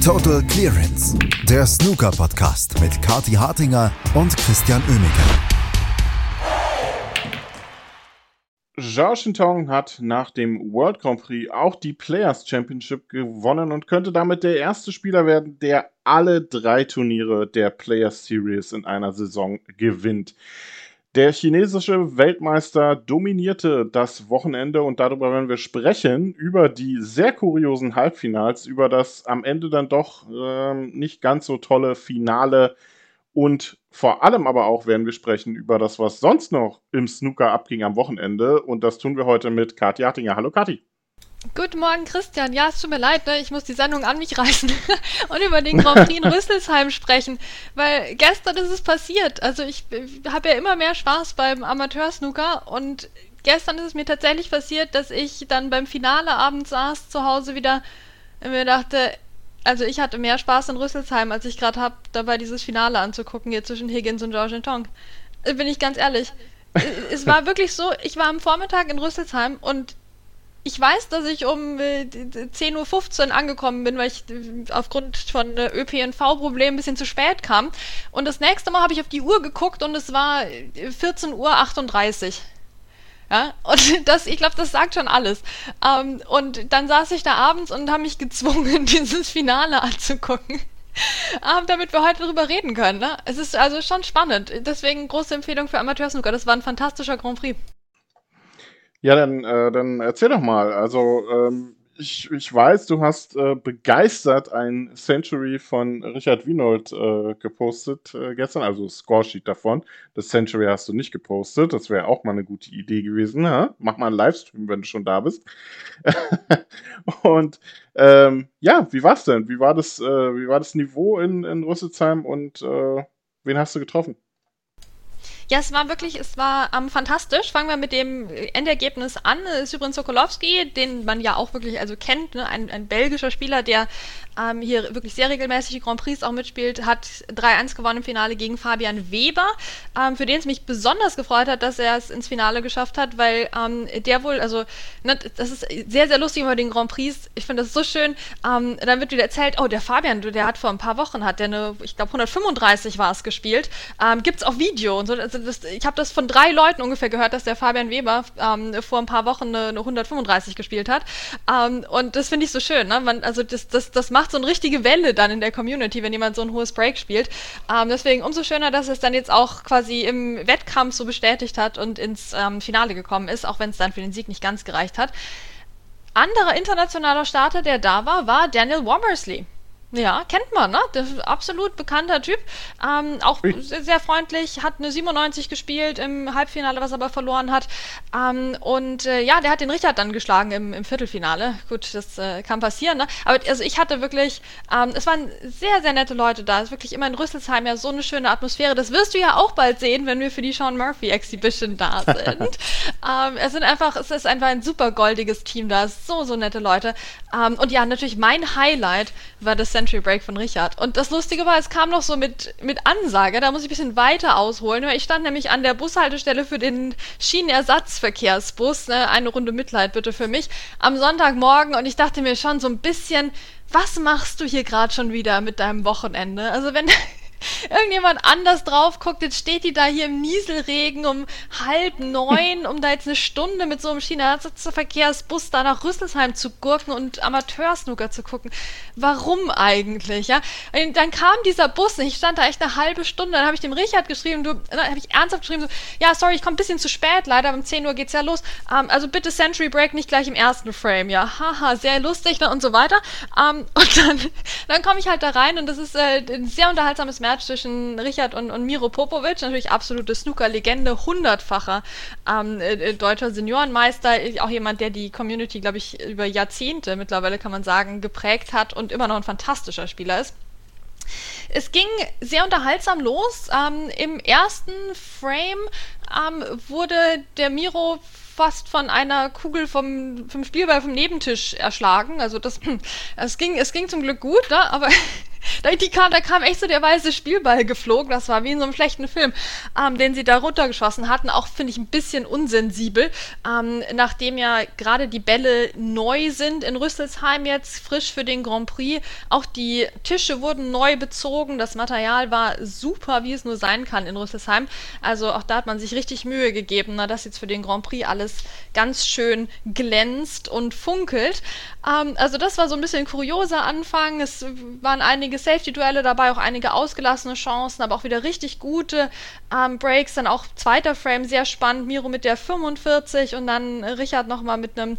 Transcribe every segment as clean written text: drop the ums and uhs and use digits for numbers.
Total Clearance, der Snooker-Podcast mit Kathi Hartinger und Christian Oemeke. Zhao Shintong hat nach dem World Grand Prix auch die Players Championship gewonnen und könnte damit der erste Spieler werden, der alle 3 Turniere der Players Series in einer Saison gewinnt. Der chinesische Weltmeister dominierte das Wochenende und darüber werden wir sprechen, über die sehr kuriosen Halbfinals, über das am Ende dann doch nicht ganz so tolle Finale und vor allem aber auch werden wir sprechen über das, was sonst noch im Snooker abging am Wochenende und das tun wir heute mit Kathi Hartinger. Hallo Kathi. Guten Morgen, Christian. Ja, es tut mir leid, ne? Ich muss die Sendung an mich reißen und über den Grand Prix in Rüsselsheim sprechen, weil gestern ist es passiert. Also ich habe ja immer mehr Spaß beim Amateur-Snooker und gestern ist es mir tatsächlich passiert, dass ich dann beim Finale abends saß, zu Hause wieder und mir dachte, also ich hatte mehr Spaß in Rüsselsheim, als ich gerade habe, dabei dieses Finale anzugucken, hier zwischen Higgins und Zhao Shintong. Bin ich ganz ehrlich. Es war wirklich so, ich war am Vormittag in Rüsselsheim und ich weiß, dass ich um 10:15 Uhr angekommen bin, weil ich aufgrund von ÖPNV-Problemen ein bisschen zu spät kam. Und das nächste Mal habe ich auf die Uhr geguckt und es war 14:38 Uhr. Ja, und ich glaube, das sagt schon alles. Und dann saß ich da abends und habe mich gezwungen, dieses Finale anzugucken. Damit wir heute drüber reden können. Ne? Es ist also schon spannend. Deswegen große Empfehlung für Amateur-Snooker. Das war ein fantastischer Grand Prix. Ja, dann erzähl doch mal. Also, ich weiß, du hast begeistert ein Century von Richard Wienold gepostet gestern, also Scoresheet davon. Das Century hast du nicht gepostet, das wäre auch mal eine gute Idee gewesen. Ja? Mach mal einen Livestream, wenn du schon da bist. Und ja, wie war's denn? Wie war das Niveau in Rüsselsheim und wen hast du getroffen? Ja, es war fantastisch. Fangen wir mit dem Endergebnis an. Sybren Sokolowski, den man ja auch wirklich kennt, ne? Ein belgischer Spieler, der hier wirklich sehr regelmäßig die Grand Prix auch mitspielt, hat 3-1 gewonnen im Finale gegen Fabian Weber, für den es mich besonders gefreut hat, dass er es ins Finale geschafft hat, weil der wohl, ne, das ist sehr, sehr lustig über den Grand Prix. Ich finde das so schön. Dann wird wieder erzählt, oh, der Fabian, der hat vor ein paar Wochen, ich glaube 135 war es gespielt. Gibt's auf Video und so. Also ich habe das von 3 Leuten ungefähr gehört, dass der Fabian Weber vor ein paar Wochen eine 135 gespielt hat. Und das finde ich so schön. Ne? Das macht so eine richtige Welle dann in der Community, wenn jemand so ein hohes Break spielt. Deswegen umso schöner, dass es dann jetzt auch quasi im Wettkampf so bestätigt hat und ins Finale gekommen ist, auch wenn es dann für den Sieg nicht ganz gereicht hat. Anderer internationaler Starter, der da war Daniel Womersley. Ja, kennt man, ne? Der ist ein absolut bekannter Typ. Auch sehr, sehr freundlich, hat eine 97 gespielt im Halbfinale, was er aber verloren hat. Der hat den Richard dann geschlagen im Viertelfinale. Gut, das kann passieren, ne? Aber also ich hatte wirklich, es waren sehr, sehr nette Leute da. Es ist wirklich immer in Rüsselsheim ja so eine schöne Atmosphäre. Das wirst du ja auch bald sehen, wenn wir für die Sean Murphy Exhibition da sind. Es ist einfach ein super goldiges Team da. So nette Leute. Und ja, natürlich mein Highlight war das Century Break von Richard. Und das Lustige war, es kam noch so mit Ansage, da muss ich ein bisschen weiter ausholen. Ich stand nämlich an der Bushaltestelle für den Schienenersatzverkehrsbus, ne? Eine Runde Mitleid bitte für mich, am Sonntagmorgen und ich dachte mir schon so ein bisschen, was machst du hier gerade schon wieder mit deinem Wochenende? Also wenn irgendjemand anders drauf guckt, jetzt steht die da hier im Nieselregen um 8:30, um da jetzt eine Stunde mit so einem Schienenersatzverkehrsbus da nach Rüsselsheim zu gurken und Amateur-Snooker zu gucken. Warum eigentlich, ja? Und dann kam dieser Bus und ich stand da echt eine halbe Stunde, dann habe ich dem Richard geschrieben, dann habe ich ernsthaft geschrieben, so, ja, sorry, ich komme ein bisschen zu spät, leider, um 10 Uhr geht's ja los, also bitte Century Break nicht gleich im ersten Frame, ja, haha, sehr lustig, ne, und so weiter. Und dann komme ich halt da rein und das ist ein sehr unterhaltsames Match zwischen Richard und Miro Popovic, natürlich absolute Snooker-Legende, 100-facher deutscher Seniorenmeister, auch jemand, der die Community, glaube ich, über Jahrzehnte mittlerweile, kann man sagen, geprägt hat und immer noch ein fantastischer Spieler ist. Es ging sehr unterhaltsam los. Im ersten Frame wurde der Miro fast von einer Kugel vom Spielball vom Nebentisch erschlagen. Also es ging zum Glück gut, ne? Aber da kam echt so der weiße Spielball geflogen. Das war wie in so einem schlechten Film, den sie da runtergeschossen hatten. Auch, finde ich, ein bisschen unsensibel. Nachdem ja gerade die Bälle neu sind in Rüsselsheim jetzt, frisch für den Grand Prix. Auch die Tische wurden neu bezogen. Das Material war super, wie es nur sein kann in Rüsselsheim. Also auch da hat man sich richtig Mühe gegeben, dass jetzt für den Grand Prix alles ganz schön glänzt und funkelt. Also das war so ein bisschen kurioser Anfang. Es waren einige Safety-Duelle dabei, auch einige ausgelassene Chancen, aber auch wieder richtig gute Breaks. Dann auch zweiter Frame, sehr spannend. Miro mit der 45 und dann Richard nochmal mit einem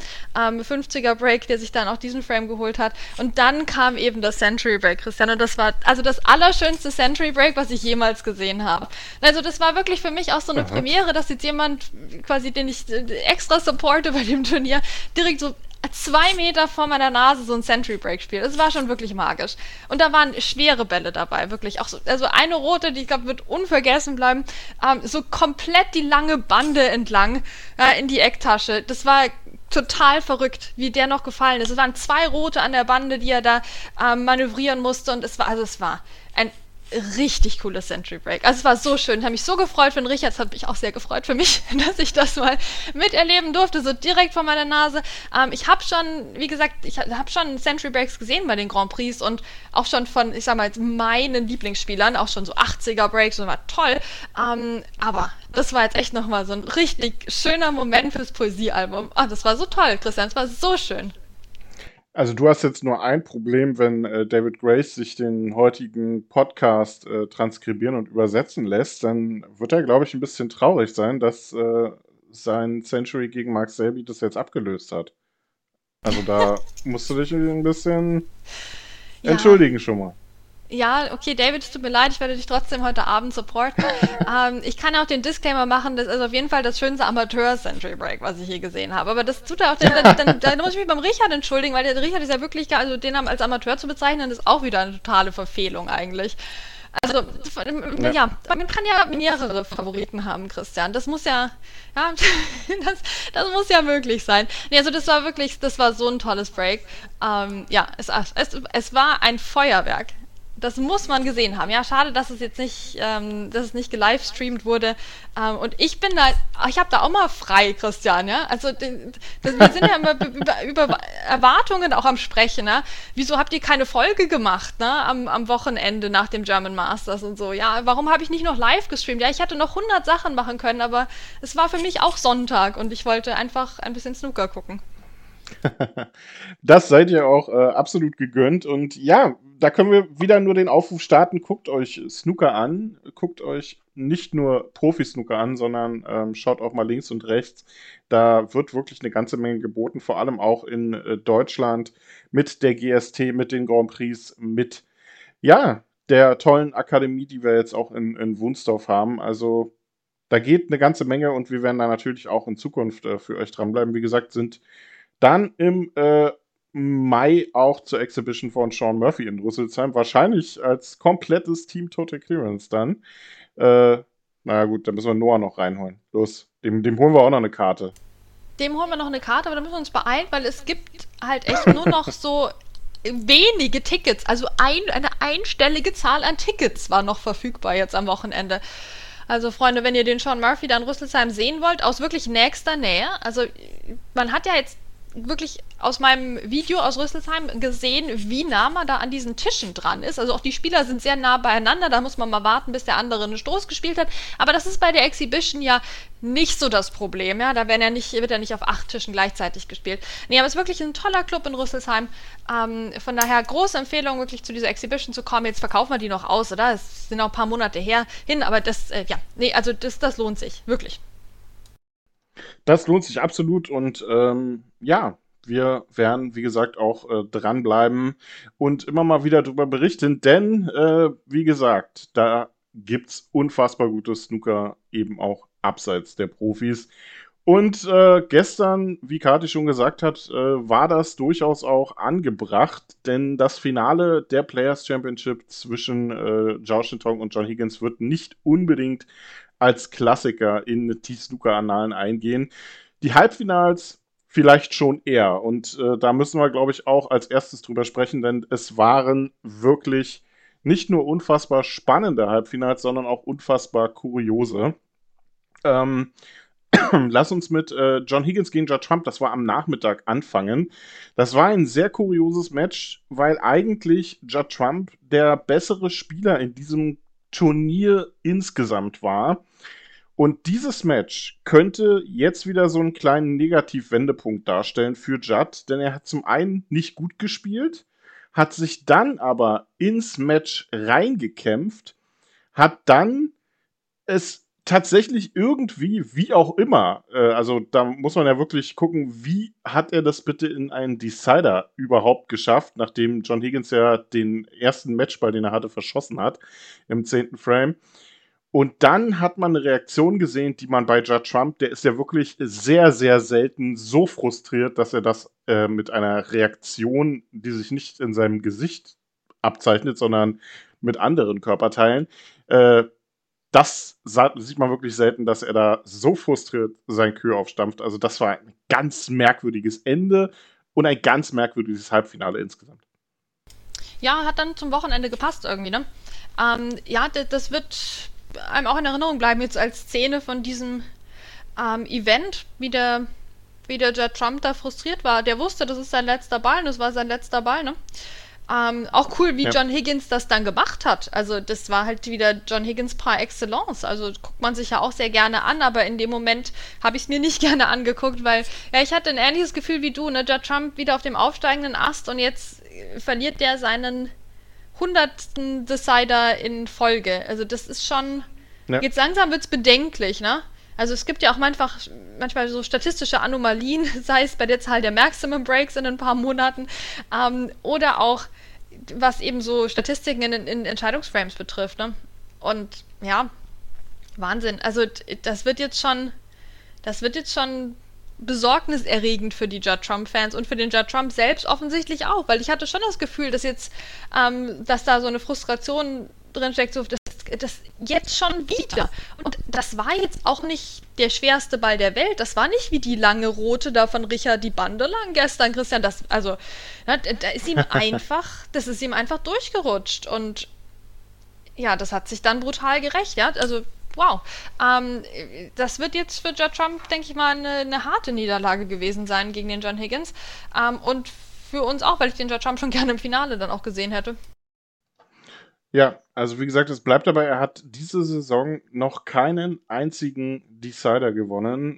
50er Break, der sich dann auch diesen Frame geholt hat. Und dann kam eben das Century Break, Christian. Und das war also das allerschönste Century Break, was ich jemals gesehen habe. Also das war wirklich für mich auch so eine Premiere, dass jetzt jemand quasi, den ich extra supporte bei dem Turnier, direkt so 2 Meter vor meiner Nase so ein Century Break spielt. Das war schon wirklich magisch. Und da waren schwere Bälle dabei, wirklich. Auch so, also eine rote, die ich glaube, wird unvergessen bleiben, so komplett die lange Bande entlang in die Ecktasche. Das war total verrückt, wie der noch gefallen ist. Es waren 2 rote an der Bande, die er da manövrieren musste. Und es war ein richtig cooles Century Break. Also es war so schön. Ich habe mich so gefreut für den Richard. Es hat mich auch sehr gefreut für mich, dass ich das mal miterleben durfte, so direkt vor meiner Nase. Ich habe schon, wie gesagt, Century Breaks gesehen bei den Grand Prix und auch schon von, ich sag mal, meinen Lieblingsspielern, auch schon so 80er Breaks und war toll. Aber das war jetzt echt nochmal so ein richtig schöner Moment fürs Poesiealbum. Das war so toll, Christian. Es war so schön. Also du hast jetzt nur ein Problem, wenn David Grace sich den heutigen Podcast transkribieren und übersetzen lässt, dann wird er, glaube ich, ein bisschen traurig sein, dass sein Century gegen Mark Selby das jetzt abgelöst hat. Also da musst du dich ein bisschen entschuldigen schon mal. Ja, okay, David, es tut mir leid, ich werde dich trotzdem heute Abend supporten. Ich kann auch den Disclaimer machen, das ist auf jeden Fall das schönste Amateur-Century Break, was ich je gesehen habe. Aber das tut er auch, dann muss ich mich beim Richard entschuldigen, weil der Richard ist ja wirklich, also den als Amateur zu bezeichnen, ist auch wieder eine totale Verfehlung eigentlich. Also, ja, man kann ja mehrere Favoriten haben, Christian. Das muss ja das muss ja möglich sein. Nee, also das war so ein tolles Break. Es war ein Feuerwerk. Das muss man gesehen haben. Ja, schade, dass es jetzt nicht, dass es nicht gelivestreamt wurde. Und ich habe da auch mal frei, Christian, ja. Also wir sind ja immer über Erwartungen auch am Sprechen, ne? Wieso habt ihr keine Folge gemacht, ne? Am Wochenende nach dem German Masters und so. Ja, warum habe ich nicht noch live gestreamt? Ja, ich hätte noch 100 Sachen machen können, aber es war für mich auch Sonntag und ich wollte einfach ein bisschen Snooker gucken. Das seid ihr auch absolut gegönnt. Und ja, da können wir wieder nur den Aufruf starten. Guckt euch Snooker an. Guckt euch nicht nur Profi-Snooker an, sondern schaut auch mal links und rechts. Da wird wirklich eine ganze Menge geboten, vor allem auch in Deutschland mit der GST, mit den Grand Prix, mit der tollen Akademie, die wir jetzt auch in Wunsdorf haben. Also da geht eine ganze Menge und wir werden da natürlich auch in Zukunft für euch dranbleiben. Wie gesagt, sind dann im Mai auch zur Exhibition von Sean Murphy in Rüsselsheim. Wahrscheinlich als komplettes Team Total Clearance dann. Naja gut, dann müssen wir Noah noch reinholen. Los, dem holen wir auch noch eine Karte. Dem holen wir noch eine Karte, aber da müssen wir uns beeilen, weil es gibt halt echt nur noch so wenige Tickets. Also eine einstellige Zahl an Tickets war noch verfügbar jetzt am Wochenende. Also Freunde, wenn ihr den Sean Murphy da in Rüsselsheim sehen wollt, aus wirklich nächster Nähe, also man hat ja jetzt wirklich aus meinem Video aus Rüsselsheim gesehen, wie nah man da an diesen Tischen dran ist. Also auch die Spieler sind sehr nah beieinander, da muss man mal warten, bis der andere einen Stoß gespielt hat. Aber das ist bei der Exhibition ja nicht so das Problem, ja. Da wird ja nicht auf 8 Tischen gleichzeitig gespielt. Nee, aber es ist wirklich ein toller Club in Rüsselsheim. Von daher große Empfehlung, wirklich zu dieser Exhibition zu kommen. Jetzt verkaufen wir die noch aus, oder? Es sind noch ein paar Monate hin, aber das lohnt sich, wirklich. Das lohnt sich absolut und wir werden, wie gesagt, auch dranbleiben und immer mal wieder darüber berichten, denn, wie gesagt, da gibt's unfassbar gutes Snooker eben auch abseits der Profis. Und gestern, wie Kathi schon gesagt hat, war das durchaus auch angebracht, denn das Finale der Players Championship zwischen Zhao Shintong und John Higgins wird nicht unbedingt als Klassiker in die Snooker-Annalen eingehen. Die Halbfinals vielleicht schon eher. Und da müssen wir, glaube ich, auch als erstes drüber sprechen, denn es waren wirklich nicht nur unfassbar spannende Halbfinals, sondern auch unfassbar kuriose. Ähm, Lass uns mit John Higgins gegen Judd Trump, das war am Nachmittag, anfangen. Das war ein sehr kurioses Match, weil eigentlich Judd Trump der bessere Spieler in diesem Turnier insgesamt war. Und dieses Match könnte jetzt wieder so einen kleinen Negativ-Wendepunkt darstellen für Judd, denn er hat zum einen nicht gut gespielt, hat sich dann aber ins Match reingekämpft, hat dann es tatsächlich irgendwie, wie auch immer, also da muss man ja wirklich gucken, wie hat er das bitte in einen Decider überhaupt geschafft, nachdem John Higgins ja den ersten Matchball, den er hatte, verschossen hat im 10. Frame. Und dann hat man eine Reaktion gesehen, die man bei Judd Trump, der ist ja wirklich sehr, sehr selten so frustriert, dass er das mit einer Reaktion, die sich nicht in seinem Gesicht abzeichnet, sondern mit anderen Körperteilen, sieht man wirklich selten, dass er da so frustriert sein Kühe aufstampft. Also das war ein ganz merkwürdiges Ende und ein ganz merkwürdiges Halbfinale insgesamt. Ja, hat dann zum Wochenende gepasst irgendwie, ne? Ja, das wird einem auch in Erinnerung bleiben, jetzt als Szene von diesem Event, wie der Judd Trump da frustriert war. Der wusste, das ist sein letzter Ball und das war sein letzter Ball, ne? Auch cool, wie John Higgins das dann gemacht hat. Also das war halt wieder John Higgins par excellence. Also guckt man sich ja auch sehr gerne an, aber in dem Moment habe ich es mir nicht gerne angeguckt, weil ich hatte ein ähnliches Gefühl wie du, ne? Judd Trump wieder auf dem aufsteigenden Ast und jetzt verliert der seinen 100. Decider in Folge. Also das ist schon, jetzt langsam wird es bedenklich, ne? Also es gibt ja auch manchmal so statistische Anomalien, sei es bei der Zahl der Maximum Breaks in ein paar Monaten, oder auch, was eben so Statistiken in Entscheidungsframes betrifft, ne? Und ja, Wahnsinn. Also das wird jetzt schon besorgniserregend für die Judd Trump-Fans und für den Judd Trump selbst offensichtlich auch, weil ich hatte schon das Gefühl, dass jetzt, dass da so eine Frustration drinsteckt, so das jetzt schon wieder. Und das war jetzt auch nicht der schwerste Ball der Welt. Das war nicht wie die lange rote da von Richard die Bande lang gestern, Christian. Da ist ihm einfach durchgerutscht. Und ja, das hat sich dann brutal gerächt, ja. Also, wow. Das wird jetzt für Judd Trump, denke ich mal, eine harte Niederlage gewesen sein gegen den John Higgins. Und für uns auch, weil ich den Judd Trump schon gerne im Finale dann auch gesehen hätte. Ja, also wie gesagt, es bleibt dabei, er hat diese Saison noch keinen einzigen Decider gewonnen.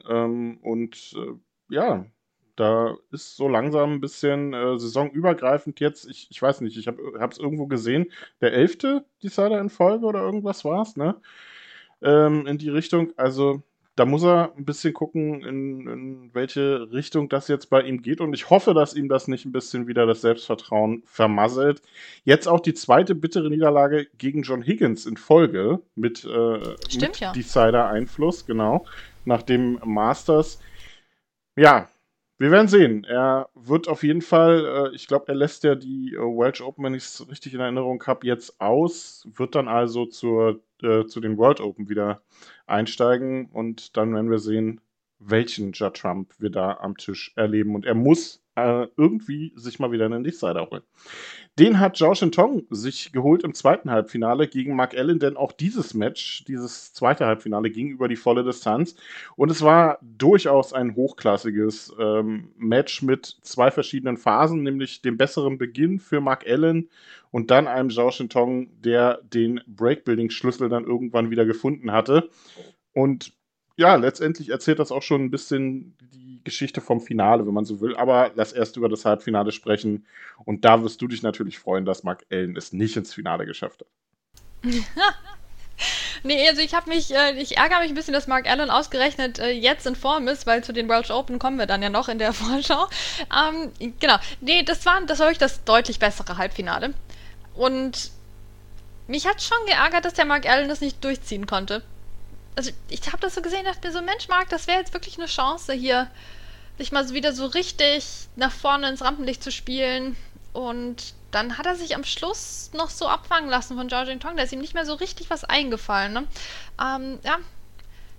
Ja, da ist so langsam ein bisschen saisonübergreifend jetzt. Ich weiß nicht, ich habe es irgendwo gesehen. Der 11. Decider in Folge oder irgendwas war es, ne? In die Richtung. Also da muss er ein bisschen gucken, in welche Richtung das jetzt bei ihm geht. Und ich hoffe, dass ihm das nicht ein bisschen wieder das Selbstvertrauen vermasselt. Jetzt auch die zweite bittere Niederlage gegen John Higgins in Folge mit Decider-Einfluss, genau, nach dem Masters. Ja, wir werden sehen. Er wird auf jeden Fall, ich glaube, er lässt ja die Welsh Open, wenn ich es richtig in Erinnerung habe, jetzt aus, wird dann also zu den World Open wieder einsteigen und dann werden wir sehen, welchen Judd Trump wir da am Tisch erleben. Und er muss irgendwie sich mal wieder einen Decider holen. Den hat Zhao Shintong sich geholt im zweiten Halbfinale gegen Mark Allen, denn auch dieses zweite Halbfinale, ging über die volle Distanz. Und es war durchaus ein hochklassiges Match mit zwei verschiedenen Phasen, nämlich dem besseren Beginn für Mark Allen und dann einem Zhao Shintong, der den Breakbuilding-Schlüssel dann irgendwann wieder gefunden hatte. Und ja, letztendlich erzählt das auch schon ein bisschen die Geschichte vom Finale, wenn man so will. Aber lass erst über das Halbfinale sprechen. Und da wirst du dich natürlich freuen, dass Mark Allen es nicht ins Finale geschafft hat. Nee, also ich ärgere mich ein bisschen, dass Mark Allen ausgerechnet jetzt in Form ist, weil zu den Welsh Open kommen wir dann ja noch in der Vorschau. Genau. Nee, das war wirklich das deutlich bessere Halbfinale. Und mich hat schon geärgert, dass der Mark Allen das nicht durchziehen konnte. Also ich habe das so gesehen, dachte mir so, Mensch, Marc, das wäre jetzt wirklich eine Chance, hier sich mal wieder so richtig nach vorne ins Rampenlicht zu spielen. Und dann hat er sich am Schluss noch so abfangen lassen von Zhao Shintong. Da ist ihm nicht mehr so richtig was eingefallen. Ne? Ja,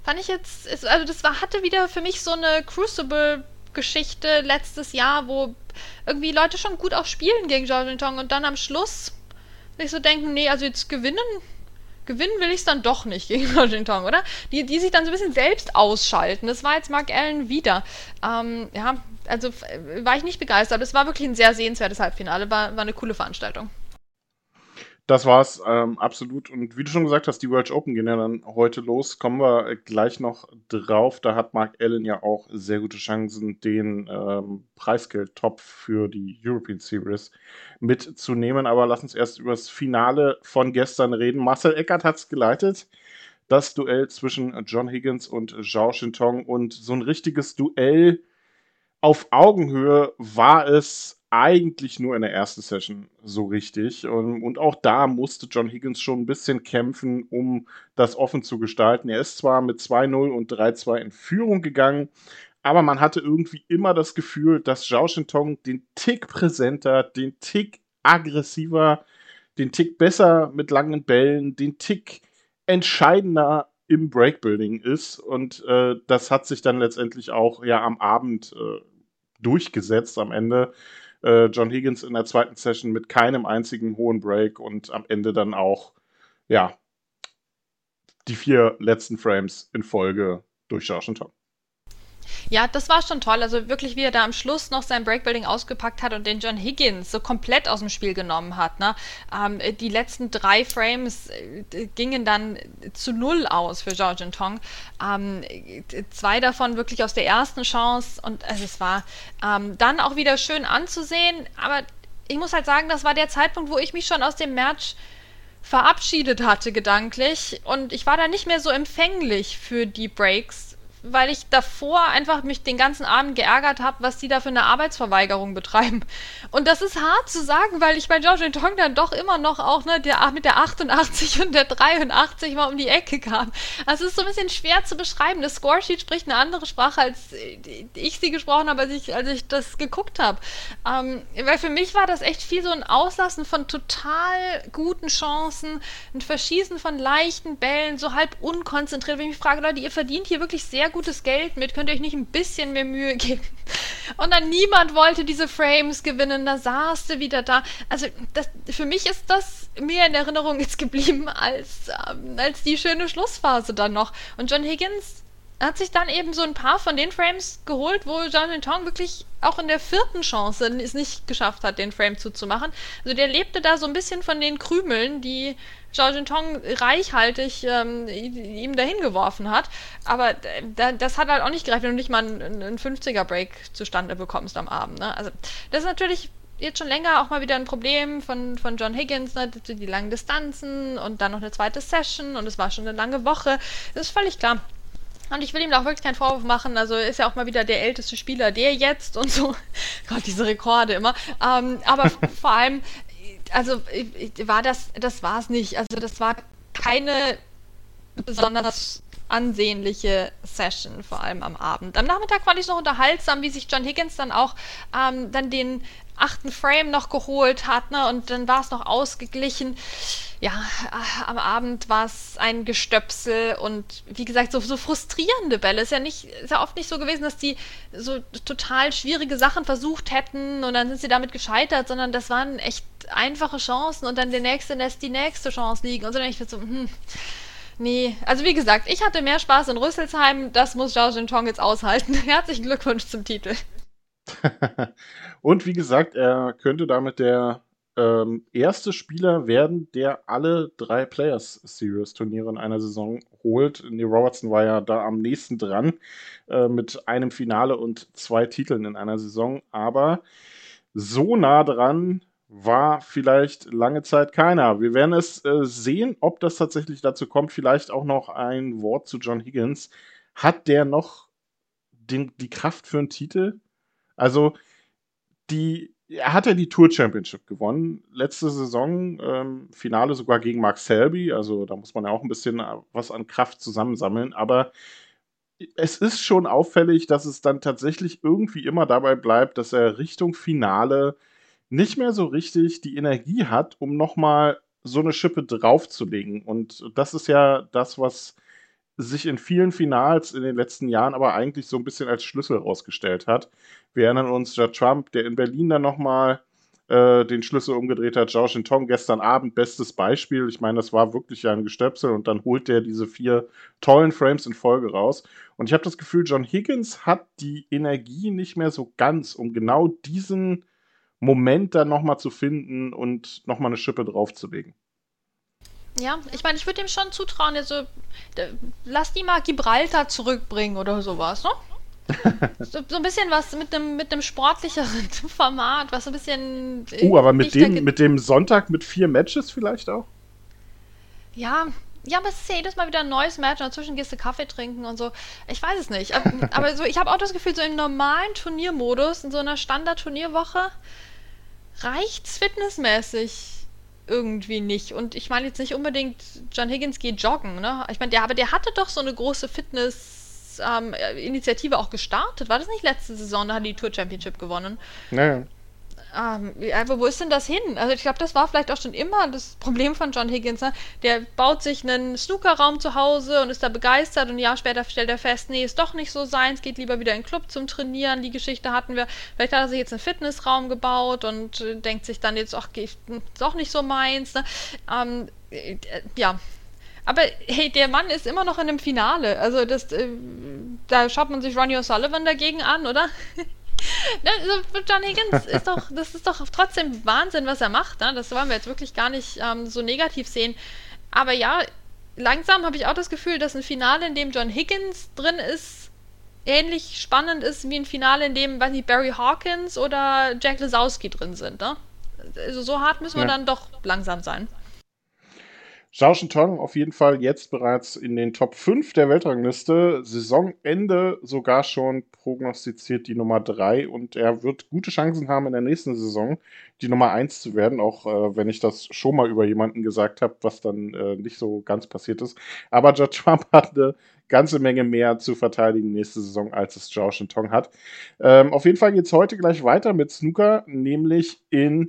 Fand ich jetzt, also hatte wieder für mich so eine Crucible-Geschichte letztes Jahr, wo irgendwie Leute schon gut auch spielen gegen Zhao Jintong und dann am Schluss sich so denken, nee, also jetzt gewinnen will ich es dann doch nicht gegen Zhao Jintong, oder? Die sich dann so ein bisschen selbst ausschalten. Das war jetzt Mark Allen wieder. Ja, also war ich nicht begeistert. Es war wirklich ein sehr sehenswertes Halbfinale, war eine coole Veranstaltung. Das war's, absolut. Und wie du schon gesagt hast, die World Open gehen ja dann heute los. Kommen wir gleich noch drauf. Da hat Mark Allen ja auch sehr gute Chancen, den Preisgeld-Top für die European Series mitzunehmen. Aber lass uns erst über das Finale von gestern reden. Marcel Eckert hat's geleitet. Das Duell zwischen John Higgins und Zhao Jintong. Und so ein richtiges Duell auf Augenhöhe war es eigentlich nur in der ersten Session so richtig. Und auch da musste John Higgins schon ein bisschen kämpfen, um das offen zu gestalten. Er ist zwar mit 2-0 und 3-2 in Führung gegangen, aber man hatte irgendwie immer das Gefühl, dass Zhao Jintong den Tick präsenter, den Tick aggressiver, den Tick besser mit langen Bällen, den Tick entscheidender im Breakbuilding ist. Und das hat sich dann letztendlich auch ja am Abend durchgesetzt am Ende. John Higgins in der zweiten Session mit keinem einzigen hohen Break und am Ende dann auch, ja, die 4 letzten Frames in Folge durch Zhao Jintong. Ja, das war schon toll. Also wirklich, wie er da am Schluss noch sein Breakbuilding ausgepackt hat und den John Higgins so komplett aus dem Spiel genommen hat. Ne? Die letzten 3 Frames gingen dann zu 0 aus für Zhao Jintong. 2 davon wirklich aus der ersten Chance und also es war dann auch wieder schön anzusehen. Aber ich muss halt sagen, das war der Zeitpunkt, wo ich mich schon aus dem Match verabschiedet hatte gedanklich und ich war da nicht mehr so empfänglich für die Breaks, weil ich davor einfach mich den ganzen Abend geärgert habe, was die da für eine Arbeitsverweigerung betreiben. Und das ist hart zu sagen, weil ich bei Zhao Jintong dann doch immer noch auch mit der 88 und der 83 mal um die Ecke kam. Also es ist so ein bisschen schwer zu beschreiben. Das Scoresheet spricht eine andere Sprache, als ich sie gesprochen habe, als ich das geguckt habe. Weil für mich war das echt viel so ein Auslassen von total guten Chancen, ein Verschießen von leichten Bällen, so halb unkonzentriert. Wenn ich mich frage, Leute, ihr verdient hier wirklich sehr gutes Geld mit, könnt ihr euch nicht ein bisschen mehr Mühe geben? Und dann niemand wollte diese Frames gewinnen, da saß du wieder da. Also für mich ist das mehr in Erinnerung jetzt geblieben als die schöne Schlussphase dann noch. Und John Higgins hat sich dann eben so ein paar von den Frames geholt, wo Zhao Jintong wirklich auch in der 4. Chance es nicht geschafft hat, den Frame zuzumachen. Also der lebte da so ein bisschen von den Krümeln, die Zhao Jintong reichhaltig ihm dahin geworfen hat. Aber das hat halt auch nicht gereicht, wenn du nicht mal einen 50er-Break zustande bekommst am Abend. Ne? Also das ist natürlich jetzt schon länger auch mal wieder ein Problem von John Higgins, ne? Die langen Distanzen und dann noch eine zweite Session und es war schon eine lange Woche. Das ist völlig klar. Und ich will ihm da auch wirklich keinen Vorwurf machen. Also ist ja auch mal wieder der älteste Spieler, der jetzt und so. Gott, diese Rekorde immer. Aber vor allem, also das war es nicht. Also das war keine besonders ansehnliche Session, vor allem am Abend. Am Nachmittag fand ich es noch unterhaltsam, wie sich John Higgins dann auch dann den 8. Frame noch geholt hat, ne? Und dann war es noch ausgeglichen. Ja, am Abend war es ein Gestöpsel und wie gesagt, so frustrierende Bälle. Ist ja oft nicht so gewesen, dass die so total schwierige Sachen versucht hätten und dann sind sie damit gescheitert, sondern das waren echt einfache Chancen und dann der Nächste lässt die nächste Chance liegen und so. Dann ich so, nee, also wie gesagt, ich hatte mehr Spaß in Rüsselsheim, das muss Zhao Jintong jetzt aushalten. Herzlichen Glückwunsch zum Titel. Und wie gesagt, er könnte damit der erste Spieler werden, der alle 3 Players Series Turniere in einer Saison holt. Neil Robertson war ja da am nächsten dran mit einem Finale und 2 Titeln in einer Saison, aber so nah dran war vielleicht lange Zeit keiner. Wir werden es sehen, ob das tatsächlich dazu kommt. Vielleicht auch noch ein Wort zu John Higgins. Hat der noch die Kraft für einen Titel? Also er hat ja die Tour Championship gewonnen. Letzte Saison Finale sogar gegen Mark Selby. Also da muss man ja auch ein bisschen was an Kraft zusammensammeln. Aber es ist schon auffällig, dass es dann tatsächlich irgendwie immer dabei bleibt, dass er Richtung Finale nicht mehr so richtig die Energie hat, um nochmal so eine Schippe draufzulegen. Und das ist ja das, was sich in vielen Finals in den letzten Jahren aber eigentlich so ein bisschen als Schlüssel rausgestellt hat. Wir erinnern uns, Judd Trump, der in Berlin dann nochmal den Schlüssel umgedreht hat. Zhao Shintong gestern Abend, bestes Beispiel. Ich meine, das war wirklich ja ein Gestöpsel und dann holt der diese 4 tollen Frames in Folge raus. Und ich habe das Gefühl, John Higgins hat die Energie nicht mehr so ganz, um genau diesen Moment dann nochmal zu finden und nochmal eine Schippe draufzulegen. Ja, ich meine, ich würde ihm schon zutrauen, also lass die mal Gibraltar zurückbringen oder sowas, ne? So ein bisschen was mit einem sportlicheren Format, was so ein bisschen. Aber mit dem Sonntag mit 4 Matches vielleicht auch? Ja, ja, aber es ist ja jedes Mal wieder ein neues Match und dazwischen gehst du Kaffee trinken und so. Ich weiß es nicht. Aber so, ich habe auch das Gefühl, so im normalen Turniermodus, in so einer Standard-Turnierwoche, reicht's fitnessmäßig irgendwie nicht. Und ich meine jetzt nicht unbedingt, John Higgins geht joggen, ne? Ich meine, der hatte doch so eine große Fitness-Initiative auch gestartet. War das nicht letzte Saison? Da hat die Tour Championship gewonnen. Naja. Aber wo ist denn das hin? Also ich glaube, das war vielleicht auch schon immer das Problem von John Higgins. Ne? Der baut sich einen Snookerraum zu Hause und ist da begeistert und ein Jahr später stellt er fest, nee, ist doch nicht so seins, geht lieber wieder in den Club zum Trainieren. Die Geschichte hatten wir. Vielleicht hat er sich jetzt einen Fitnessraum gebaut und denkt sich dann jetzt, ach, ist doch nicht so meins. Ne? Ja. Aber hey, der Mann ist immer noch in einem Finale. Also da schaut man sich Ronnie O'Sullivan dagegen an, oder? John Higgins das ist doch trotzdem Wahnsinn, was er macht. Ne? Das wollen wir jetzt wirklich gar nicht so negativ sehen. Aber ja, langsam habe ich auch das Gefühl, dass ein Finale, in dem John Higgins drin ist, ähnlich spannend ist wie ein Finale, in dem, weiß nicht, Barry Hawkins oder Jack Lisowski drin sind. Ne? Also so hart müssen wir dann doch langsam sein. Zhao Shintong auf jeden Fall jetzt bereits in den Top 5 der Weltrangliste. Saisonende sogar schon prognostiziert die Nummer 3 und er wird gute Chancen haben, in der nächsten Saison die Nummer 1 zu werden, auch wenn ich das schon mal über jemanden gesagt habe, was dann nicht so ganz passiert ist. Aber Judd Trump hat eine ganze Menge mehr zu verteidigen nächste Saison, als es Zhao Shintong hat. Auf jeden Fall geht es heute gleich weiter mit Snooker, nämlich in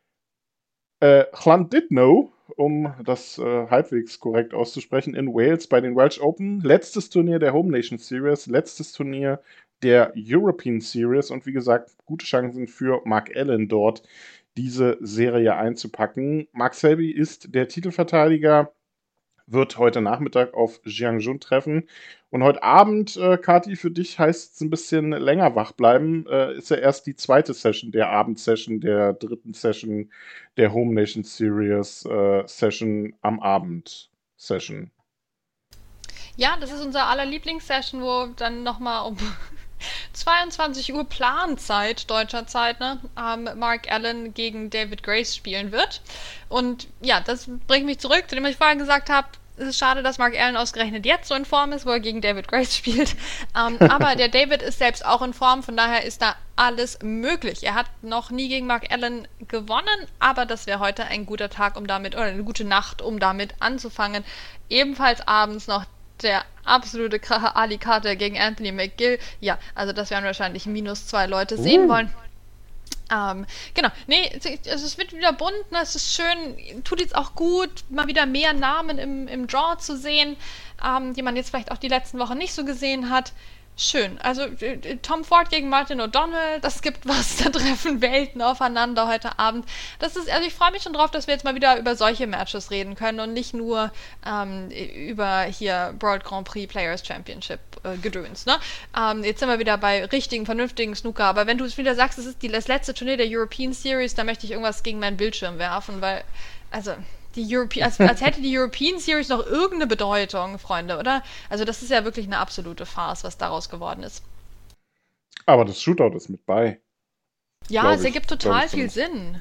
Llandudno, um das halbwegs korrekt auszusprechen, in Wales bei den Welsh Open. Letztes Turnier der Home Nation Series, letztes Turnier der European Series und wie gesagt, gute Chancen für Mark Allen dort, diese Serie einzupacken. Mark Selby ist der Titelverteidiger, wird heute Nachmittag auf Jiang Jun treffen. Und heute Abend, Kati, für dich heißt es ein bisschen länger wach bleiben. Ist ja erst die zweite Session der Abendsession, der dritten Session der Home Nation Series Session am Abend Session. Ja, das ist unser aller Lieblingssession, wo dann nochmal um 22 Uhr Planzeit, deutscher Zeit, ne, Mark Allen gegen David Grace spielen wird. Und ja, das bringt mich zurück zu dem, was ich vorher gesagt habe. Es ist schade, dass Mark Allen ausgerechnet jetzt so in Form ist, wo er gegen David Grace spielt. Aber der David ist selbst auch in Form, von daher ist da alles möglich. Er hat noch nie gegen Mark Allen gewonnen, aber das wäre heute ein guter Tag, oder eine gute Nacht, um damit anzufangen. Ebenfalls abends noch der absolute Kracher Ali Carter gegen Anthony McGill. Ja, also das werden wahrscheinlich -2 Leute sehen wollen. Genau, nee, es wird wieder bunt, ne? Es ist schön, tut jetzt auch gut, mal wieder mehr Namen im Draw zu sehen, die man jetzt vielleicht auch die letzten Wochen nicht so gesehen hat. Schön, also Tom Ford gegen Martin O'Donnell, das gibt was, da treffen Welten aufeinander heute Abend. Also ich freue mich schon drauf, dass wir jetzt mal wieder über solche Matches reden können und nicht nur über hier World Grand Prix Players Championship Gedöns, ne? Jetzt sind wir wieder bei richtigen, vernünftigen Snooker, aber wenn du es wieder sagst, es ist das letzte Turnier der European Series, da möchte ich irgendwas gegen meinen Bildschirm werfen, weil, also als hätte die European Series noch irgendeine Bedeutung, Freunde, oder? Also das ist ja wirklich eine absolute Farce, was daraus geworden ist. Aber das Shootout ist mit bei. Ja, es ergibt total viel Sinn.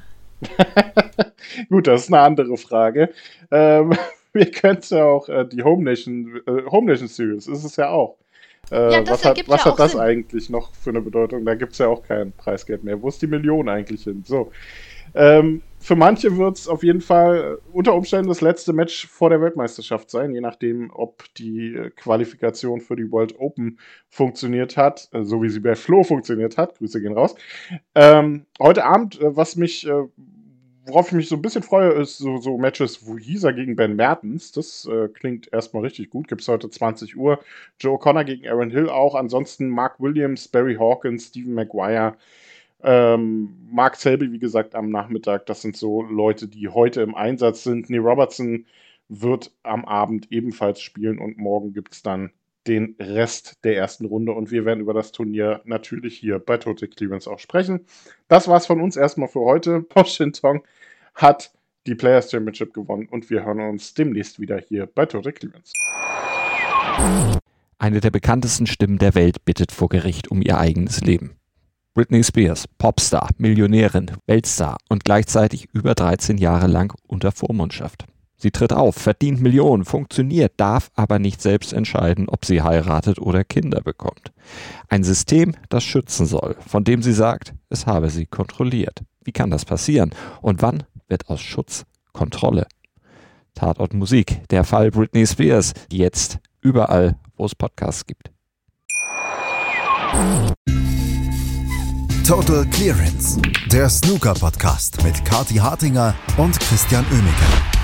Gut, das ist eine andere Frage. Wir könnten ja auch die Home Nation Series, ist es ja auch. Was hat das Sinn eigentlich noch für eine Bedeutung? Da gibt es ja auch kein Preisgeld mehr. Wo ist die Million eigentlich hin? So. Für manche wird es auf jeden Fall unter Umständen das letzte Match vor der Weltmeisterschaft sein, je nachdem, ob die Qualifikation für die World Open funktioniert hat, so wie sie bei Flo funktioniert hat. Grüße gehen raus. Heute Abend, was mich worauf ich mich so ein bisschen freue, ist so Matches Wuhisa gegen Ben Mertens. Das klingt erstmal richtig gut. Gibt es heute 20 Uhr. Joe O'Connor gegen Aaron Hill auch. Ansonsten Mark Williams, Barry Hawkins, Stephen Maguire, Mark Selby, wie gesagt, am Nachmittag. Das sind so Leute, die heute im Einsatz sind. Neil Robertson wird am Abend ebenfalls spielen und morgen gibt es dann den Rest der ersten Runde und wir werden über das Turnier natürlich hier bei Total Clearance auch sprechen. Das war's von uns erstmal für heute. Po Shin Tong hat die Players Championship gewonnen und wir hören uns demnächst wieder hier bei Total Clearance. Eine der bekanntesten Stimmen der Welt bittet vor Gericht um ihr eigenes Leben. Britney Spears, Popstar, Millionärin, Weltstar und gleichzeitig über 13 Jahre lang unter Vormundschaft. Sie tritt auf, verdient Millionen, funktioniert, darf aber nicht selbst entscheiden, ob sie heiratet oder Kinder bekommt. Ein System, das schützen soll, von dem sie sagt, es habe sie kontrolliert. Wie kann das passieren? Und wann wird aus Schutz Kontrolle? Tatort Musik, der Fall Britney Spears, jetzt überall, wo es Podcasts gibt. Total Clearance, der Snooker-Podcast mit Kathi Hartinger und Christian Oemeke.